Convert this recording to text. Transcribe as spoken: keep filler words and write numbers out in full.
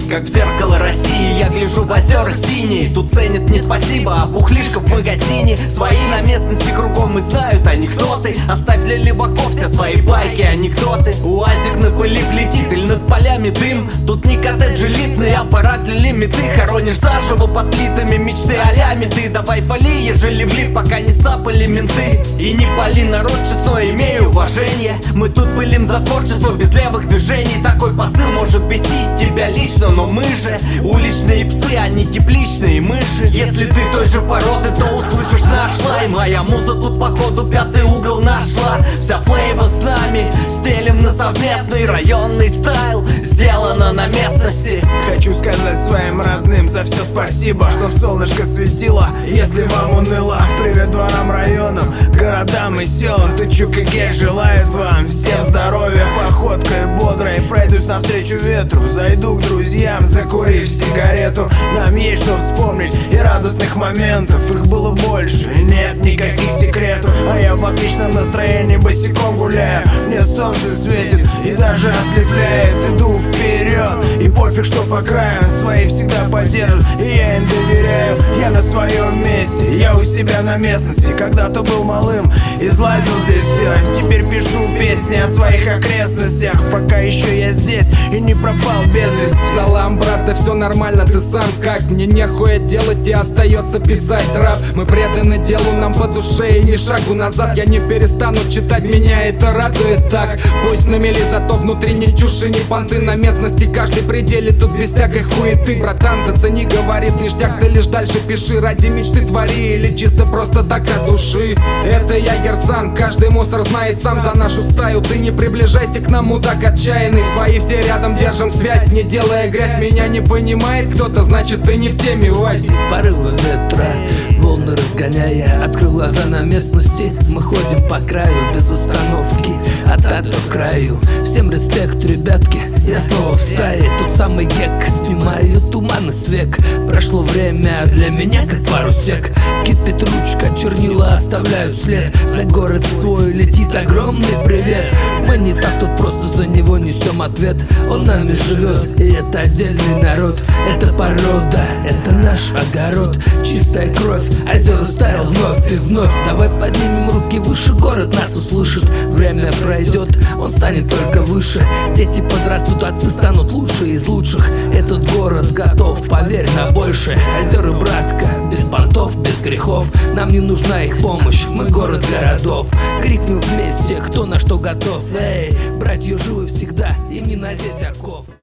как в зеркало России. Я гляжу в озера синие, тут ценят не спасибо, а бухлишка в магазине. Свои на местности кругом и знают они, кто ты. Оставь для леваков все свои байки, анекдоты. Уазик на пыли влетит или над полями дым. Тут не коттедж элитный, аппарат для лимиты. Хоронишь заживо под плитами мечты а-ля ты. Давай пали, ежели влип, пока не сапали менты. И не пали, народ честной, имею уважение. Мы тут пылим за творчество без левых движений. Такой посыл может бесить тебя лично, но мы же уличные псы, а не тепличные мыши. Если ты той же породы, то услышишь наш лай. Моя муза тут походу пятый угол нашла. Вся флейва с нами, стелим на совместный районный стайл. Сделано на местности. Хочу сказать своим родным за все спасибо, чтоб солнышко светило, если вам уныло. Привет дворам, районам, городам и селам. Тычук и гель желает вам всем здоровья. Походкой бодрой пройдусь навстречу ветру. Зайду к друзьям, закурив сигарету. Нам есть что вспомнить и радостных моментов. Их было больше, нет никаких секретов. А я в отличном настроении босиком гуляю. Мне солнце светит и даже ослепляет. Иду вперед, и пофиг, что по краю. Свои всегда поддержат, и я им доверяю. Я на своем месте, я у себя на местности. Когда-то был малым, излазил здесь все. Теперь пишу песни о своих окрестностях, пока еще я здесь и не пропал без вести. Салам, брат, да все нормально, ты сам как? Мне нехуя делать и остается писать рэп. Мы преданы делу, нам по душе и ни шагу назад. Я не перестану читать, меня это радует так. Пусть на мели, зато внутри ни чуши, ни понты. На местности каждый пределе, тут без всякой хуеты. Братан, зацени, говорит ништяк, ты лишь дальше пиши. Ради мечты твори или чисто просто так от души. Это я, Герсан, каждый мусор знает сам за нашу стаю. Ты не приближайся к нам, мудак отчаянный. Свои все рядом, держим связь, не делая грязь. Меня не понимает кто-то, значит ты не в теме, Вась. Порывы ветра, волны разгоняя, открыл глаза на местности. Мы ходим по краю без остановки, от ада к краю. Всем респект, ребятки, я снова в стае. Тот самый гек, снимаю туманы с век. Прошло время для меня как парусек. Кипит ручка, чернила оставляют след. За город свой летит огромный привет. Мы не так, тут просто за него несем ответ. Он нами живет, и это отдельный народ. Это порода, это наш огород. Чистая кровь, озера стайл вновь и вновь. Давай поднимем руки выше, город нас услышит. Время пройдет, он станет только выше. Дети подрастут, отцы станут лучше из лучших. Этот город готов, поверь, на больше. Озера, братка, без понтов, без грехов. Нам не нужна их помощь, мы город городов. Крикнем вместе, кто на что готов. Эй, братья живы всегда, им не надеть оков.